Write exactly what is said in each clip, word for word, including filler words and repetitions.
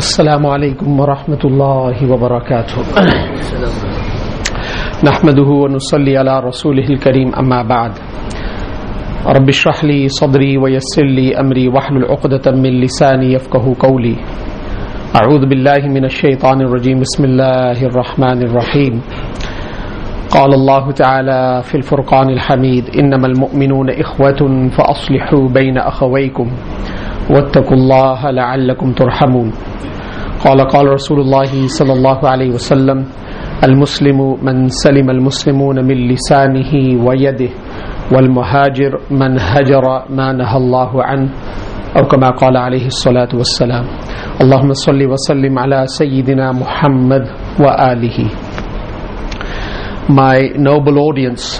السلام عليكم ورحمة الله وبركاته نحمده ونصلي على رسوله الكريم أما بعد رب اشرح لي صدري ويسر لي أمري واحلل عقدة من لساني يفقهوا قولي أعوذ بالله من الشيطان الرجيم بسم الله الرحمن الرحيم قال الله تعالى في الفرقان الحميد إنما المؤمنون إخوة فأصلحوا بين أخويكم واتقوا الله لعلكم ترحمون قال قال رسول الله صلى الله عليه وسلم المسلم من سلم المسلمون من لسانه ويده والمهاجر من هجر ما نهى الله عنه أو كما قال عليه الصلاة والسلام اللهم صل وسلم على سيدنا محمد وآله. My noble audience,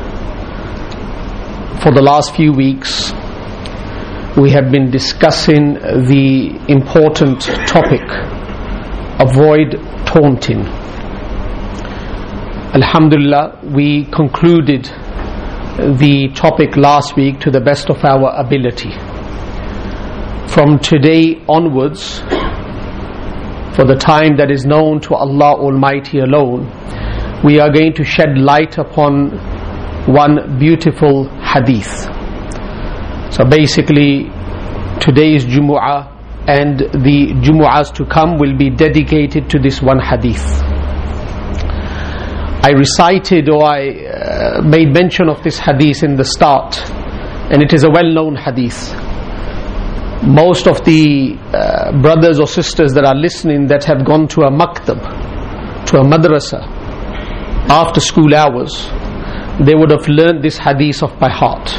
for the last few weeks we have been discussing the important topic, avoid taunting. Alhamdulillah, we concluded the topic last week to the best of our ability. From today onwards, for the time that is known to Allah Almighty alone, we are going to shed light upon one beautiful hadith. So basically, today's Jumu'ah and the Jumu'ahs to come will be dedicated to this one hadith. I recited or I uh, made mention of this hadith in the start, and it is a well-known hadith. Most of the uh, brothers or sisters that are listening that have gone to a maktab, to a madrasa, after school hours, they would have learned this hadith off by heart.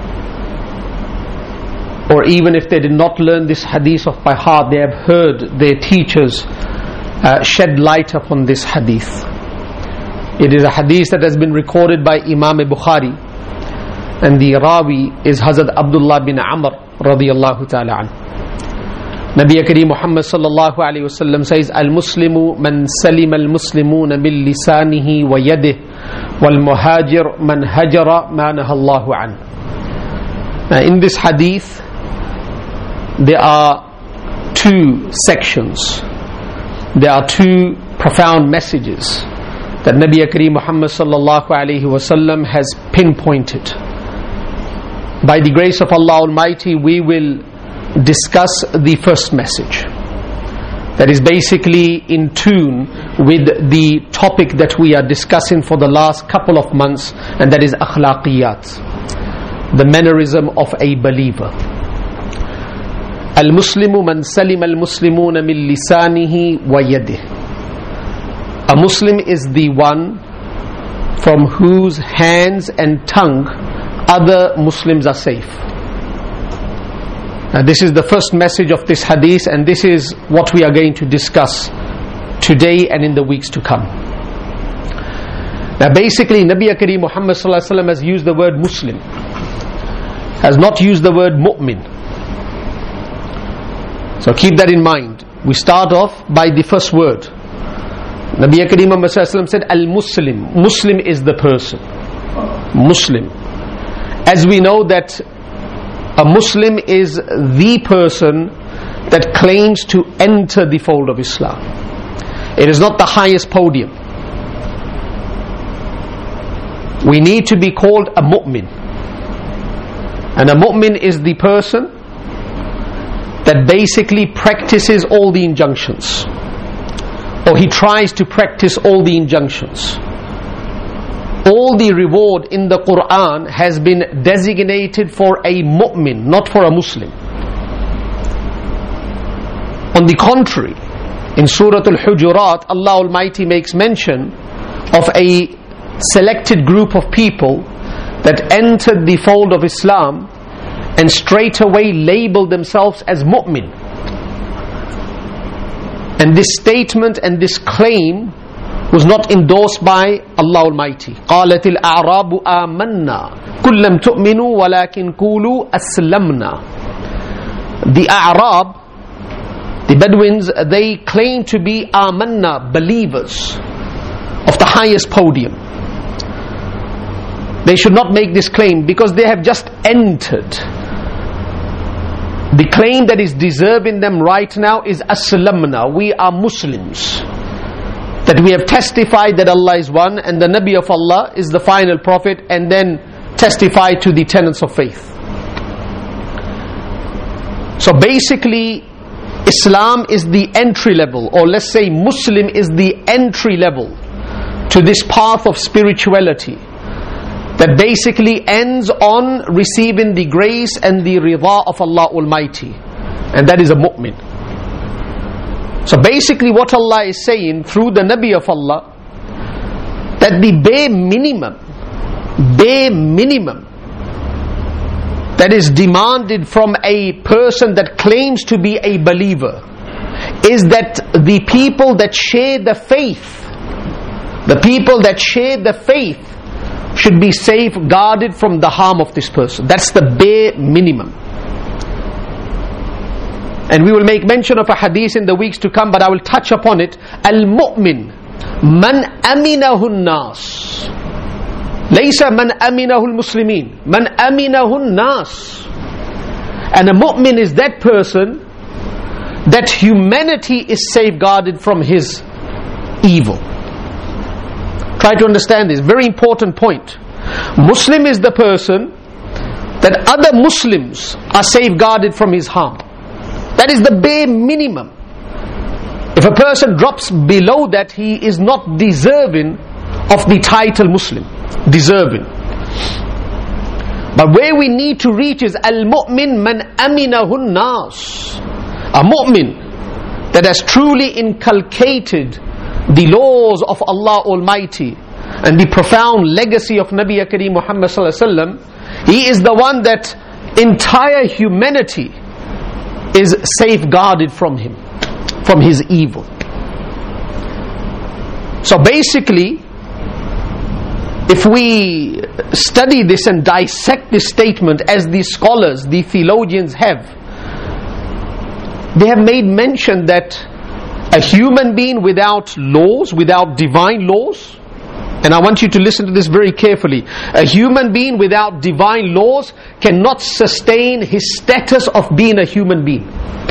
Or even if they did not learn this hadith off by heart, they have heard their teachers uh, shed light upon this hadith. It is a hadith that has been recorded by Imam Bukhari, and the Rawi is Hazrat Abdullah bin Amr radiyallahu ta'ala an. Nabi Kareem Muhammad sallallahu alayhi wa sallam says, Al-Muslimu man salima al-Muslimuna min lisanihi wa yadihi wal muhajir man hajara ma nahallahu an. Now in this hadith there are two sections, there are two profound messages that Nabi Kareem Muhammad sallallahu alayhi wa sallam has pinpointed. By the grace of Allah Almighty, we will discuss the first message that is basically in tune with the topic that we are discussing for the last couple of months, and that is akhlaqiyat, the mannerism of a believer. Al-Muslimu man salim al-Muslimuna min lisanihi wa yadihi. A Muslim is the one from whose hands and tongue other Muslims are safe. Now this is the first message of this hadith, and this is what we are going to discuss today and in the weeks to come. Now basically Nabi Kareem Muhammad sallallahu alaihi wasallam has used the word Muslim, has not used the word mu'min. So keep that in mind. We start off by the first word. Nabi Kareem Muhammad sallallahu alaihi wasallam said Al-Muslim. Muslim is the person. Muslim. As we know that a Muslim is the person that claims to enter the fold of Islam. It is not the highest podium. We need to be called a mu'min. And a mu'min is the person that basically practices all the injunctions, or he tries to practice all the injunctions. All the reward in the Quran has been designated for a mu'min, not for a Muslim. On the contrary, in Surah Al-Hujurat, Allah Almighty makes mention of a selected group of people that entered the fold of Islam and straight away labeled themselves as mu'min. And this statement and this claim was not endorsed by Allah Almighty. قالت الأعراب آمنا قل لم تؤمنوا ولكن قولوا أسلمنا. The A'rab, the Bedouins, they claim to be Amanna, believers of the highest podium. They should not make this claim because they have just entered The claim that is deserving them right now is Aslamna, we are Muslims. That we have testified that Allah is one and the Nabi of Allah is the final prophet, and then testify to the tenets of faith. So basically, Islam is the entry level, or let's say Muslim is the entry level to this path of spirituality that basically ends on receiving the grace and the ridha of Allah Almighty, and that is a mu'min. So basically what Allah is saying through the Nabi of Allah, that the bare minimum, bare minimum that is demanded from a person that claims to be a believer is that the people that share the faith, the people that share the faith should be safeguarded from the harm of this person. That's the bare minimum. And we will make mention of a hadith in the weeks to come, but I will touch upon it. Al-mu'min man aminahu an-nas, laysa man aminahu al-muslimin, man aminahu an-nas. And a mu'min is that person that humanity is safeguarded from his evil. Try to understand this, very important point. Muslim is the person that other Muslims are safeguarded from his harm. That is the bare minimum. If a person drops below that, he is not deserving of the title Muslim. Deserving. But where we need to reach is Al-mu'min man aminahu an-nas. A mu'min that has truly inculcated the laws of Allah Almighty and the profound legacy of Nabi Kareem Muhammad Sallallahu Alaihi Wasallam. He is the one that entire humanity is safeguarded from him, from his evil. So basically, if we study this and dissect this statement as the scholars, the theologians have, they have made mention that a human being without laws, without divine laws, and I want you to listen to this very carefully, a human being without divine laws cannot sustain his status of being a human being.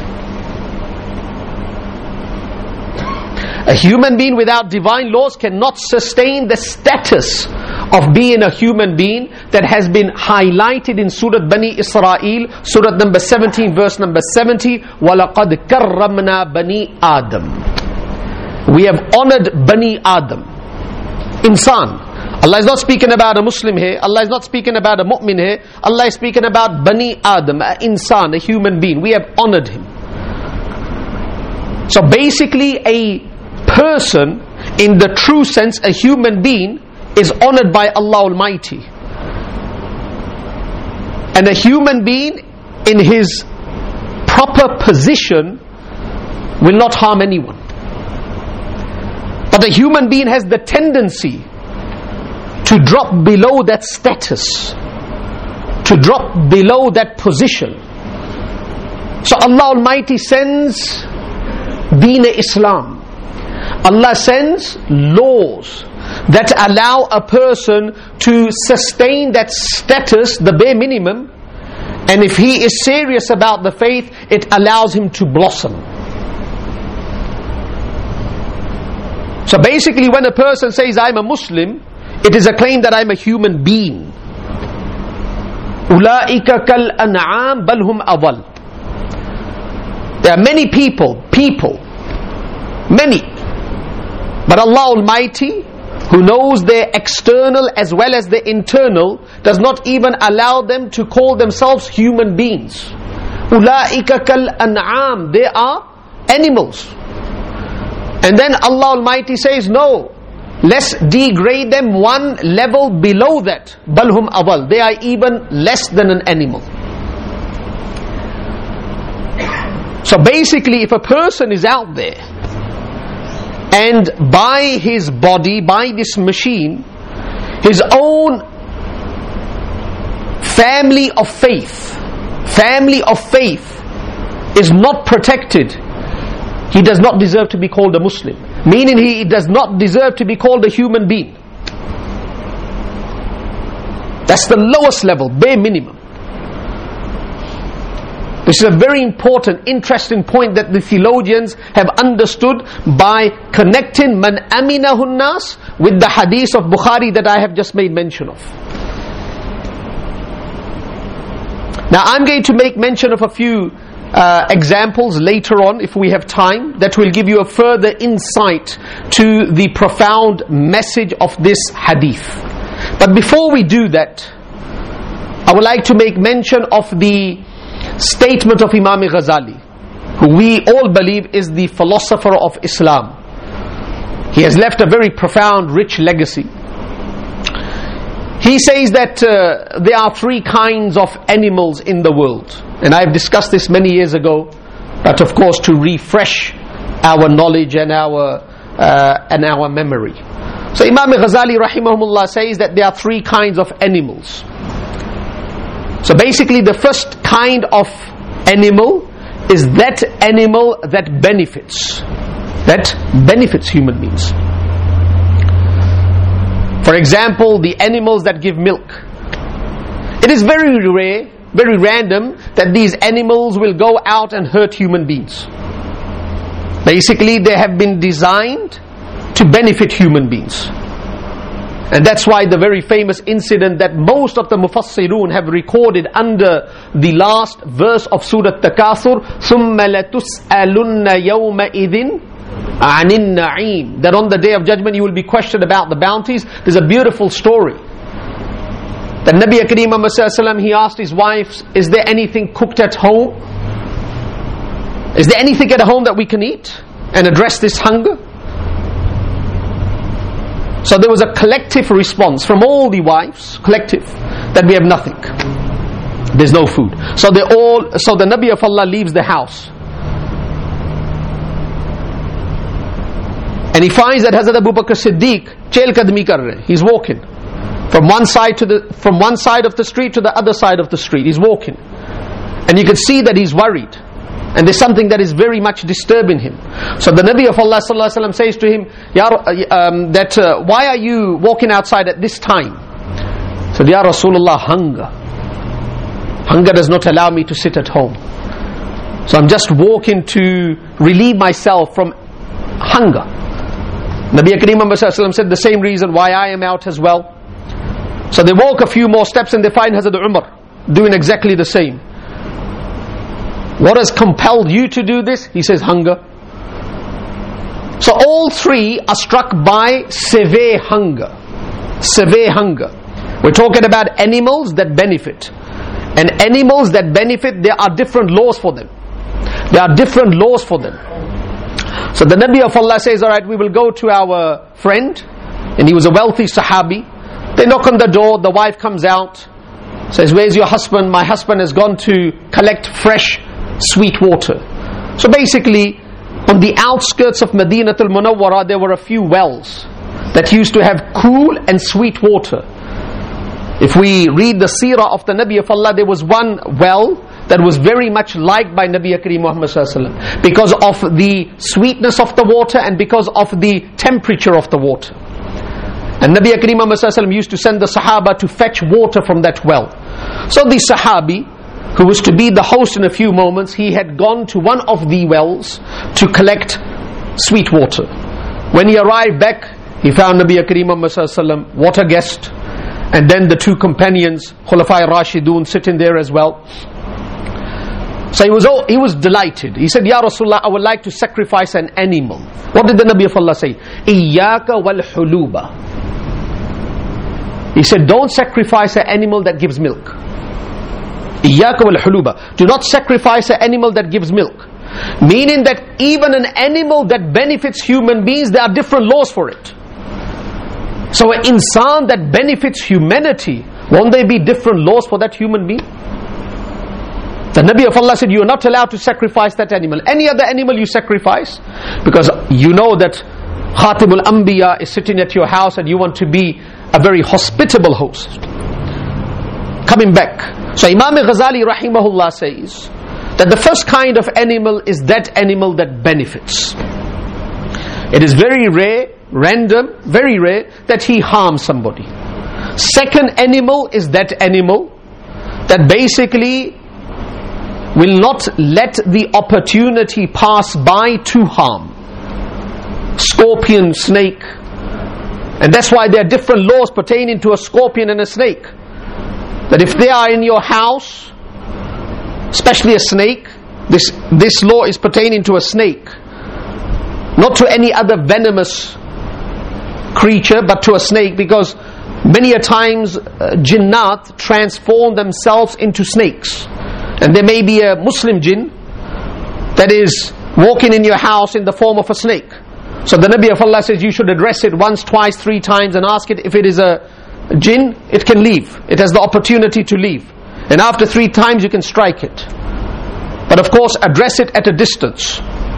A human being without divine laws cannot sustain the status of being a human being that has been highlighted in Surah Bani Israel, Surah number seventeen, verse number seventy. وَلَقَدْ كَرَّمْنَا بَنِي آدَمَ. We have honored Bani Adam. Insan. Allah is not speaking about a Muslim here. Allah is not speaking about a mu'min here. Allah is speaking about Bani Adam, a insan, a human being. We have honored him. So basically, a person, in the true sense, a human being, is honored by Allah Almighty. And a human being in his proper position will not harm anyone. But a human being has the tendency to drop below that status, to drop below that position. So Allah Almighty sends Deen Islam. Allah sends laws that allow a person to sustain that status, the bare minimum, and if he is serious about the faith, it allows him to blossom. So basically, when a person says, I'm a Muslim, it is a claim that I'm a human being. أُولَٰئِكَ كَالْأَنْعَامِ بَلْ هُمْ أَضَلُّ. There are many people, people, many. But Allah Almighty, who knows their external as well as their internal, does not even allow them to call themselves human beings. أُولَٰئِكَ كَالْأَنْعَامِ. They are animals. And then Allah Almighty says, no, let's degrade them one level below that. Balhum awal. They are even less than an animal. So basically, if a person is out there and by his body, by this machine, his own family of faith, family of faith is not protected, he does not deserve to be called a Muslim. Meaning he does not deserve to be called a human being. That's the lowest level, bare minimum. This is a very important, interesting point that the theologians have understood by connecting man aminahun nas with the hadith of Bukhari that I have just made mention of. Now I'm going to make mention of a few uh, examples later on, if we have time, that will give you a further insight to the profound message of this hadith. But before we do that, I would like to make mention of the statement of Imam Ghazali, who we all believe is the philosopher of Islam. He has left a very profound, rich legacy. He says that uh, there are three kinds of animals in the world, and I have discussed this many years ago, but of course to refresh our knowledge and our uh, and our memory. So Imam Ghazali rahimahullah says that there are three kinds of animals. So basically the first kind of animal is that animal that benefits, that benefits human beings. For example, the animals that give milk. It is very rare, very random that these animals will go out and hurt human beings. Basically they have been designed to benefit human beings. And that's why the very famous incident that most of the Mufassirun have recorded under the last verse of Surah Takathur, ثُمَّ لَتُسْأَلُنَّ يَوْمَئِذٍ عَنِ النَّعِيمِ, that on the Day of Judgment you will be questioned about the bounties. There's a beautiful story. The Nabi Kareem Muhammad sallallahu alaihi wasallam, he asked his wives, is there anything cooked at home? Is there anything at home that we can eat and address this hunger? So there was a collective response from all the wives, collective, that we have nothing. There's no food. So they all, so the Nabi of Allah leaves the house. And he finds that Hazrat Abu Bakr Siddiq chel kadmi kar rahe. He's walking from one side to the from one side of the street to the other side of the street. He's walking, and you can see that he's worried, and there's something that is very much disturbing him. So the Nabi of Allah sallallahu alaihi wasallam says to him, Ya, um, that uh, why are you walking outside at this time? So, Ya Rasulullah, hunger. Hunger does not allow me to sit at home. So I'm just walking to relieve myself from hunger. Nabi Kareem Muhammad sallallahu alaihi wasallam said the same reason why I am out as well. So they walk a few more steps and they find Hazrat Umar doing exactly the same. What has compelled you to do this? He says, hunger. So all three are struck by severe hunger. Severe hunger. We're talking about animals that benefit. And animals that benefit, there are different laws for them. There are different laws for them. So the Nabi of Allah says, alright, we will go to our friend, and he was a wealthy Sahabi. They knock on the door, the wife comes out, says, where's your husband? My husband has gone to collect fresh sweet water. So basically, on the outskirts of Madinatul Munawwara, there were a few wells that used to have cool and sweet water. If we read the seerah of the Nabi of Allah, there was one well that was very much liked by Nabi Kareem Muhammad sallallahu alaihi wasallam because of the sweetness of the water and because of the temperature of the water. And Nabi Kareem Muhammad sallallahu alaihi wasallam used to send the Sahaba to fetch water from that well. So the Sahabi, who was to be the host in a few moments, he had gone to one of the wells to collect sweet water. When he arrived back, he found Nabi Kareem Muhammad sallallahu alaihi wasallam, what a guest, and then the two companions, Khulafai Rashidun, sitting there as well. So he was all, he was delighted. He said, Ya Rasulullah, I would like to sacrifice an animal. What did the Nabi of Allah say? Iyaka wal huluba. He said, don't sacrifice an animal that gives milk. Iyaka wal huluba. Do not sacrifice an animal that gives milk. Meaning that even an animal that benefits human beings, there are different laws for it. So an insan that benefits humanity, won't there be different laws for that human being? The Nabi of Allah said, you are not allowed to sacrifice that animal. Any other animal you sacrifice, because you know that Khatimul Anbiya is sitting at your house and you want to be a very hospitable host. Coming back, so Imam Ghazali rahimahullah says that the first kind of animal is that animal that benefits. It is very rare, random, very rare that he harms somebody. Second animal is that animal that basically will not let the opportunity pass by to harm. Scorpion, snake. And that's why there are different laws pertaining to a scorpion and a snake. That if they are in your house, especially a snake, this, this law is pertaining to a snake, not to any other venomous creature, but to a snake, because many a times uh, jinnat transform themselves into snakes. And there may be a Muslim jinn that is walking in your house in the form of a snake. So the Nabi of Allah says you should address it once, twice, three times and ask it. If it is a jinn, it can leave. It has the opportunity to leave. And after three times you can strike it. But of course, address it at a distance.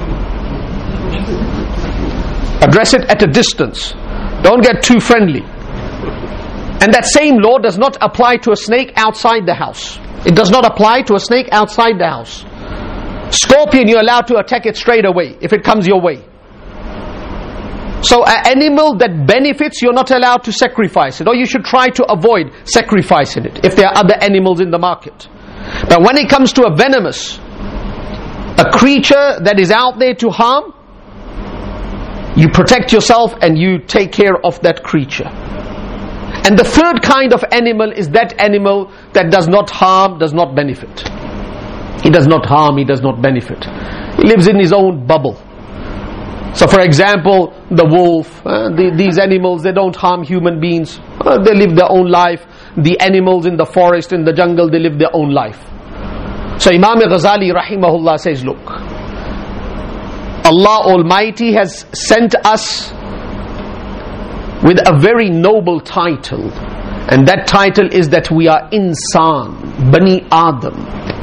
Address it at a distance. Don't get too friendly. And that same law does not apply to a snake outside the house. It does not apply to a snake outside the house. Scorpion, you're allowed to attack it straight away if it comes your way. So an animal that benefits, you're not allowed to sacrifice it, or you should try to avoid sacrificing it if there are other animals in the market. But when it comes to a venomous, a creature that is out there to harm, you protect yourself and you take care of that creature. And the third kind of animal is that animal that does not harm, does not benefit. He does not harm, he does not benefit. He lives in his own bubble. So for example, the wolf, uh, the, these animals, they don't harm human beings. Uh, they live their own life. The animals in the forest, in the jungle, they live their own life. So Imam Ghazali rahimahullah says, look, Allah Almighty has sent us with a very noble title, and that title is that we are insan, Bani Adam.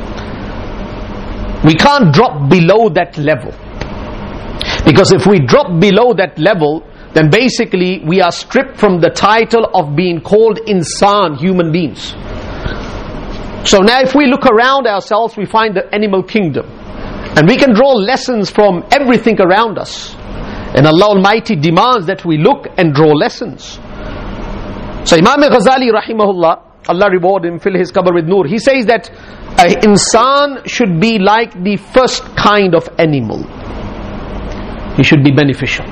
We can't drop below that level, because if we drop below that level, then basically we are stripped from the title of being called insan, human beings. So now if we look around ourselves, we find the animal kingdom, and we can draw lessons from everything around us. And Allah Almighty demands that we look and draw lessons. So Imam Ghazali rahimahullah, Allah reward him, fill his qabr with nur, he says that an insan should be like the first kind of animal. He should be beneficial.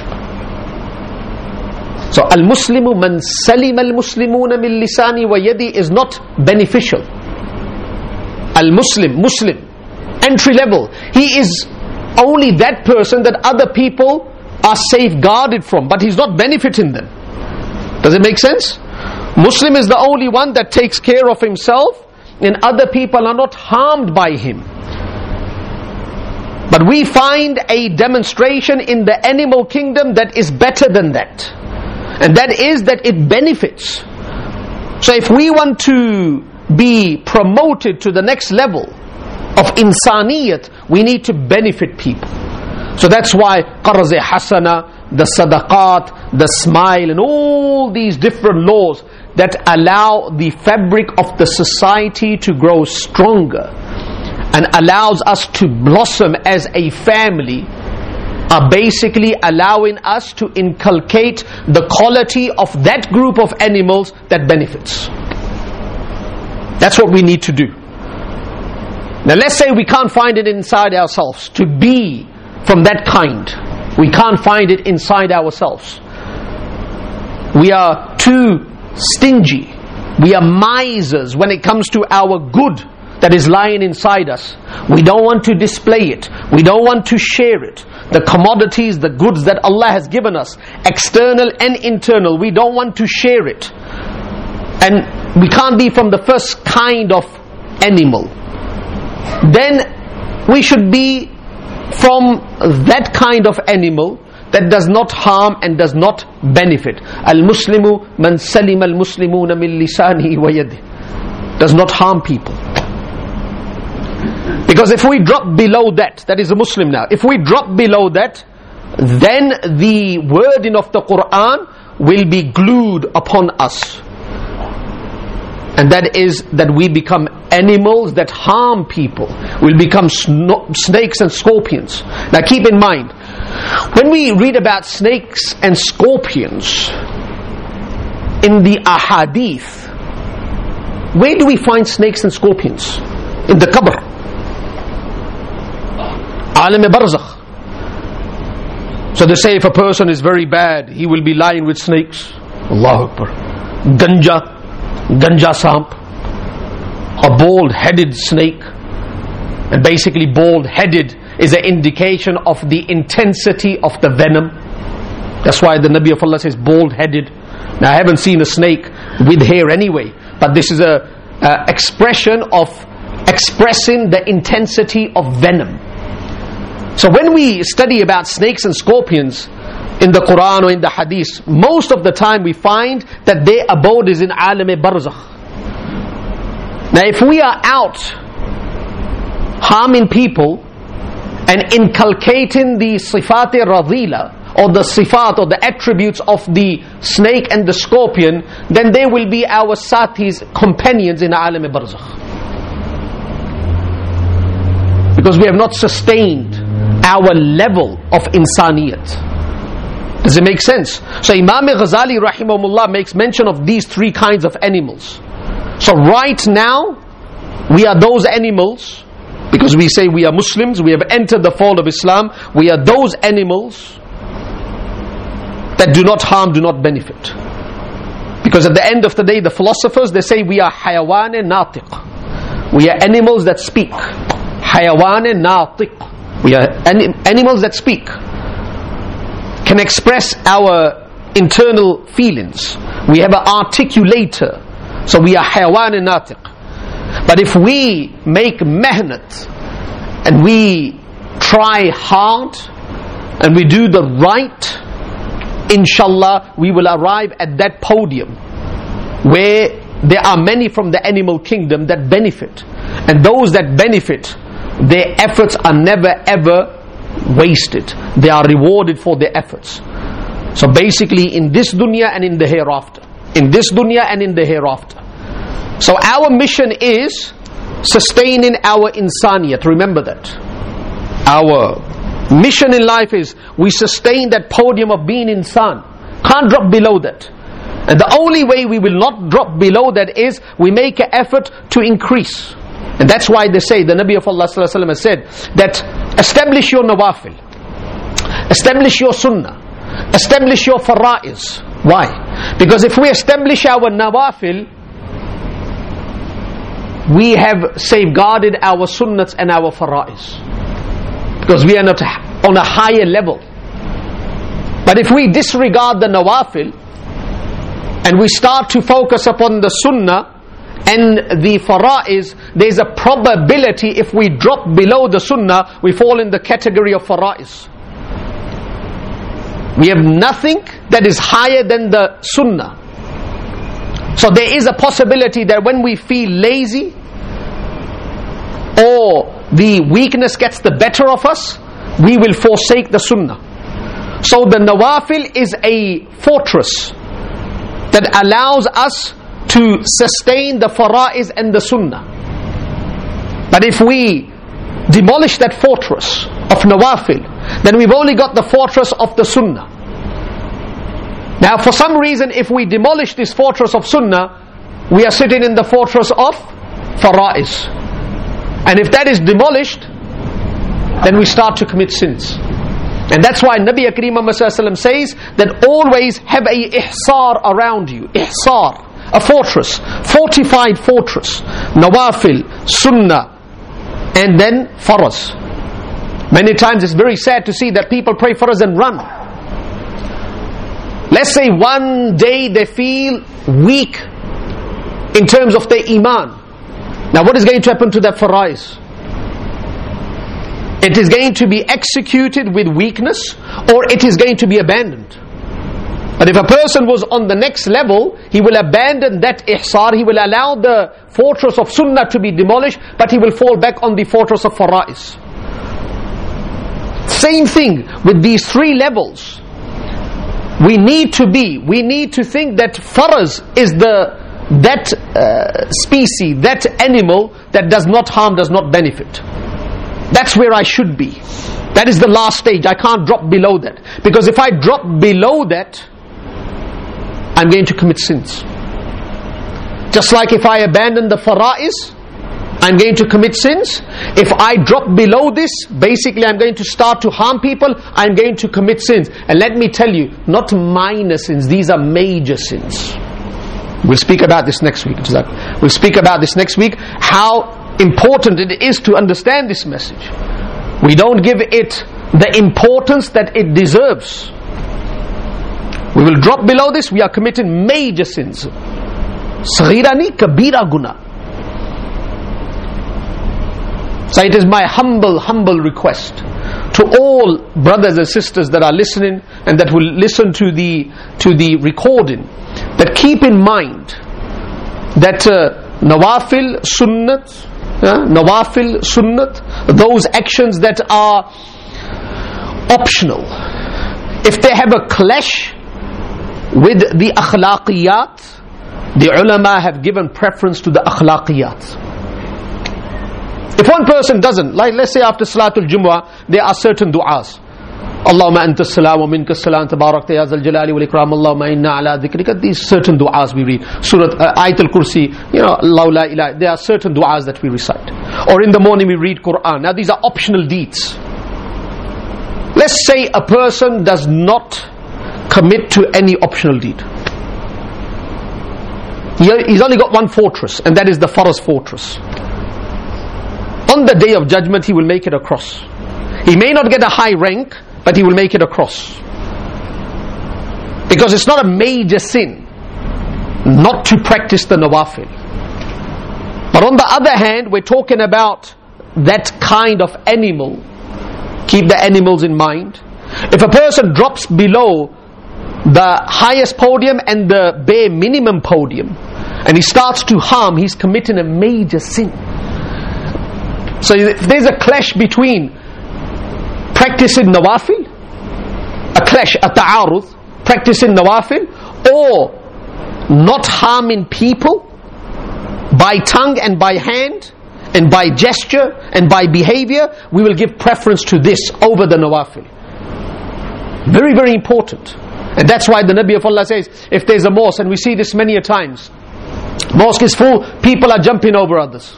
So al-muslimu man salima al-muslimuna min lisani wa yadi is not beneficial. Al-muslim, Muslim, entry level, he is only that person that other people are safeguarded from, but he's not benefiting them. Does it make sense? Muslim is the only one that takes care of himself, and other people are not harmed by him. But we find a demonstration in the animal kingdom that is better than that, and that is that it benefits. So if we want to be promoted to the next level of insaniyat, we need to benefit people. So that's why qarz-e hasana, the sadaqat, the smile, and all these different laws that allow the fabric of the society to grow stronger and allows us to blossom as a family are basically allowing us to inculcate the quality of that group of animals that benefits. That's what we need to do. Now let's say we can't find it inside ourselves to be from that kind. We can't find it inside ourselves. We are too stingy. We are misers when it comes to our good that is lying inside us. We don't want to display it. We don't want to share it. The commodities, the goods that Allah has given us, external and internal, we don't want to share it. And we can't be from the first kind of animal. Then we should be from that kind of animal that does not harm and does not benefit. Al-Muslimu man salim al-Muslimuna min lisanihi wa yadihi, does not harm people. Because if we drop below that, that is a Muslim now, if we drop below that, then the wording of the Quran will be glued upon us. And that is that we become animals that harm people. We'll become sno- snakes and scorpions. Now keep in mind, when we read about snakes and scorpions in the ahadith, where do we find snakes and scorpions? In the qabr. Alim-e-Barzakh. So they say if a person is very bad, he will be lying with snakes. Allahu Akbar. Ganja, Ganja Samp, a bald-headed snake. And basically bald-headed is an indication of the intensity of the venom. That's why the Nabi of Allah says bald-headed. Now I haven't seen a snake with hair anyway, but this is a, a expression of expressing the intensity of venom. So when we study about snakes and scorpions in the Quran or in the Hadith, most of the time we find that their abode is in Alim-e-Barzakh. Now if we are out harming people and inculcating the sifat-e-radila, or the sifat or the attributes of the snake and the scorpion, then they will be our sathis, companions in Alim-e-Barzakh. Because we have not sustained our level of insaniyat. Does it make sense? So Imam Ghazali rahimahullah makes mention of these three kinds of animals. So right now we are those animals, because we say we are Muslims, we have entered the fold of Islam, we are those animals that do not harm, do not benefit. Because at the end of the day, the philosophers, they say we are hayawan natiq. We are animals that speak. Hayawan natiq. We are anim- animals that speak, can express our internal feelings. We have an articulator. So we are hayawan natiq. But if we make mehnat and we try hard and we do the right, inshallah we will arrive at that podium where there are many from the animal kingdom that benefit, and those that benefit, their efforts are never ever wasted. They are rewarded for their efforts. So basically in this dunya and in the hereafter, in this dunya and in the hereafter. So our mission is sustaining our insaniyat. Remember that. Our mission in life is we sustain that podium of being insan. Can't drop below that. And the only way we will not drop below that is we make an effort to increase. And that's why they say, the Nabi of Allah sallallahu alaihi wasallam has said that establish your nawafil, establish your sunnah, establish your faraiz. Why? Because if we establish our nawafil, we have safeguarded our sunnats and our faraiz, because we are not on a higher level. But if we disregard the nawafil and we start to focus upon the sunnah and the faraiz, there is a probability if we drop below the sunnah, we fall in the category of faraiz. We have nothing that is higher than the sunnah. So there is a possibility that when we feel lazy or the weakness gets the better of us, we will forsake the sunnah. So the nawafil is a fortress that allows us to sustain the faraiz and the sunnah. But if we demolish that fortress of nawafil, then we've only got the fortress of the sunnah. Now for some reason, if we demolish this fortress of sunnah, we are sitting in the fortress of faraiz. And if that is demolished, then we start to commit sins. And that's why Nabi Kareem Muhammad sallallahu alaihi wasallam says that always have a ihsar around you. Ihsar, a fortress, fortified fortress. Nawafil, sunnah, and then faraz. Many times it's very sad to see that people pray faraz and run. Let's say one day they feel weak in terms of their iman. Now what is going to happen to that faraiz? It is going to be executed with weakness, or it is going to be abandoned. But if a person was on the next level, he will abandon that ihsar, he will allow the fortress of sunnah to be demolished, but he will fall back on the fortress of faraiz. Same thing with these three levels. We need to be, we need to think that faraz is the that uh, species, that animal that does not harm, does not benefit. That's where I should be. That is the last stage. I can't drop below that, because if I drop below that, I'm going to commit sins. Just like if I abandon the faraiz, I'm going to commit sins. If I drop below this, basically I'm going to start to harm people, I'm going to commit sins. And let me tell you, not minor sins, these are major sins. We'll speak about this next week. We'll speak about this next week, how important it is to understand this message. We don't give it the importance that it deserves. We will drop below this, we are committing major sins. Saghira ni kabira guna. So it is my humble, humble request to all brothers and sisters that are listening and that will listen to the to the recording, that keep in mind that uh, nawafil sunnat, uh, nawafil sunnat, those actions that are optional, if they have a clash with the akhlaqiyat, the ulama have given preference to the akhlaqiyat. If one person doesn't, like let's say after Salatul Jumu'ah, there are certain du'as. Allahumma anta salam wa minka salam tabarakta ya zal jalali wal ikram Allahumma inna ala dhikrika. These certain du'as we read. Surah uh, Ayatul Kursi, you know, Allah la ilaha. There are certain du'as that we recite. Or in the morning we read Quran. Now these are optional deeds. Let's say a person does not commit to any optional deed. He, he's only got one fortress, and that is the Faraz fortress. On the day of judgment he will make it across. He may not get a high rank, but he will make it across. Because it's not a major sin not to practice the nawafil. But on the other hand, we're talking about that kind of animal. Keep the animals in mind. If a person drops below the highest podium and the bare minimum podium, and he starts to harm, he's committing a major sin. So if there's a clash between practicing nawafil, a clash, a ta'arud, practicing nawafil, or not harming people by tongue and by hand and by gesture and by behavior, we will give preference to this over the nawafil. Very, very important. And that's why the Nabi of Allah says, if there's a mosque, and we see this many a times, mosque is full, people are jumping over others.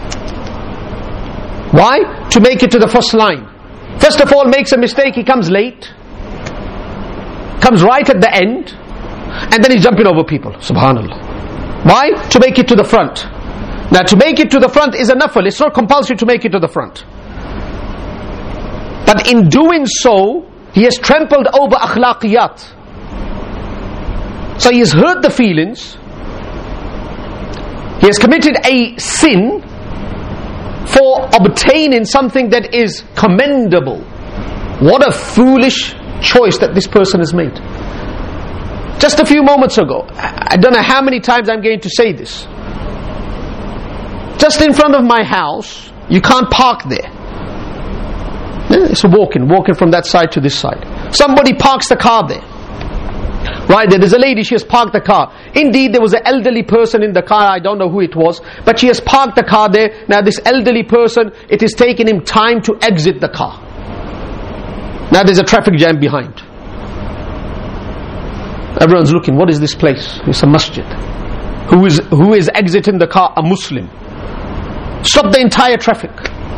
Why? To make it to the first line. First of all, makes a mistake, he comes late, comes right at the end, and then he's jumping over people. Subhanallah. Why? To make it to the front. Now to make it to the front is a nafal, it's not compulsory to make it to the front. But in doing so, he has trampled over akhlaqiyat. So he has hurt the feelings, he has committed a sin for obtaining something that is commendable. What a foolish choice that this person has made. Just a few moments ago, I don't know how many times I'm going to say this. Just in front of my house, you can't park there. It's a walking, walking from that side to this side. Somebody parks the car there. Right there, there's a lady, she has parked the car. Indeed, there was an elderly person in the car, I don't know who it was, but she has parked the car there. Now this elderly person, it is taking him time to exit the car. Now there's a traffic jam behind. Everyone's looking, what is this place? It's a masjid. Who is, who is exiting the car? A Muslim. Stop the entire traffic.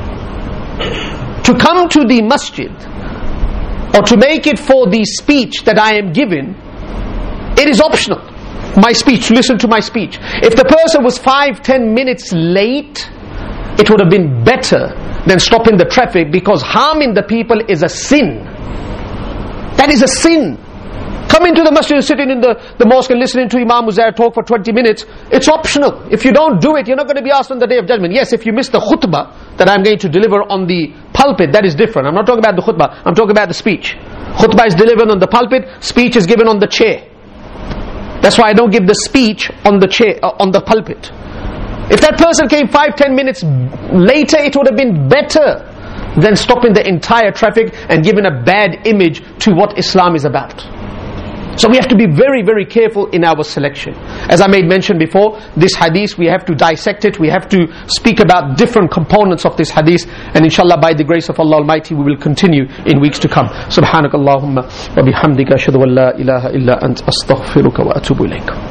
To come to the masjid, or to make it for the speech that I am giving, it is optional. My speech, listen to my speech. If the person was five, ten minutes late, it would have been better than stopping the traffic, because harming the people is a sin. That is a sin. Coming to the masjid, sitting in the, the mosque and listening to Imam Uzair talk for twenty minutes, it's optional. If you don't do it, you're not going to be asked on the day of judgment. Yes, if you miss the khutbah that I'm going to deliver on the pulpit, that is different. I'm not talking about the khutbah, I'm talking about the speech. Khutbah is delivered on the pulpit, speech is given on the chair. That's why I don't give the speech on the chair, uh, on the pulpit. If that person came five, ten minutes later, it would have been better than stopping the entire traffic and giving a bad image to what Islam is about. So we have to be very, very careful in our selection. As I made mention before, this hadith, we have to dissect it, we have to speak about different components of this hadith, and inshallah by the grace of Allah Almighty we will continue in weeks to come. Subhanakallahumma wa bihamdika ashhadu an la ilaha illa ant astaghfiruka wa atubu ilayk.